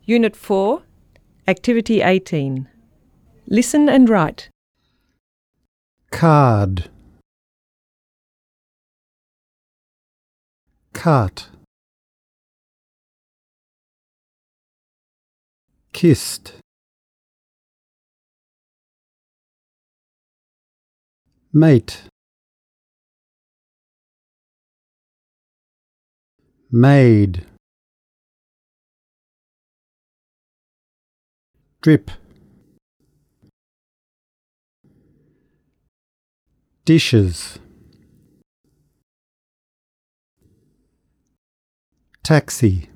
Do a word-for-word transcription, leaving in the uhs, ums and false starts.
Unit four, Activity eighteen. Listen and write. Card, cart, kissed, mate, maid, drip, dishes, taxi,